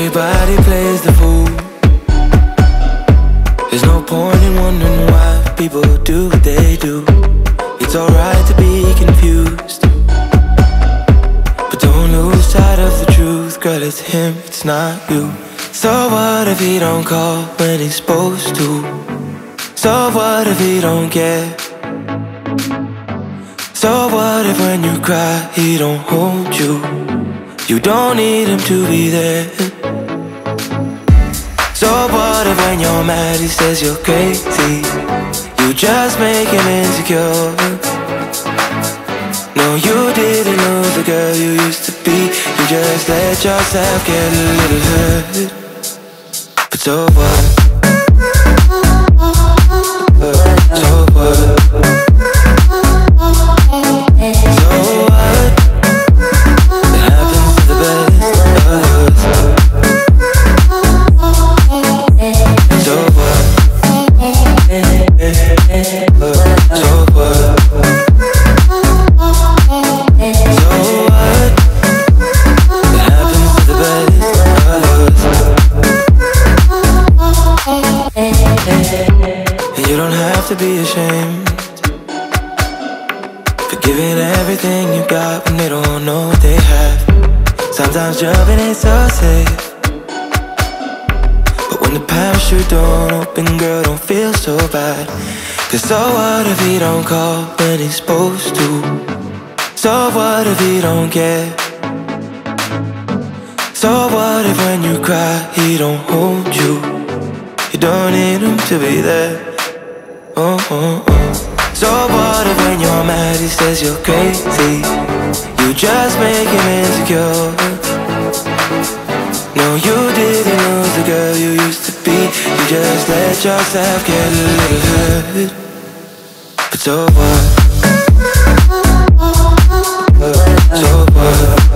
Everybody plays the fool. There's no point in wondering why people do what they do. It's alright to be confused, but don't lose sight of the truth. Girl, it's him, it's not you. So what if he don't call when he's supposed to? So what if he don't care? So what if when you cry he don't hold you? You don't need him to be there. So what if when you're mad he says you're crazy? You just make him insecure. No, you didn't lose the girl you used to be. You just let yourself get a little hurt. But so what? So what? So what? It happens to the best of us. So what? So what? So what? It happens to the best of us. And you don't have to be ashamed for giving everything you got when they don't know what they have. Sometimes jumping ain't so safe, but when the parachute don't open, girl, don't feel so bad. Cause so what if he don't call when he's supposed to? So what if he don't care? So what if when you cry he don't hold you? You don't need him to be there. Oh, oh, oh. So what if when you're mad he says you're crazy? You just make him insecure. No, you didn't lose the girl you used to be. You just let yourself get a little hurt. But so what? So what?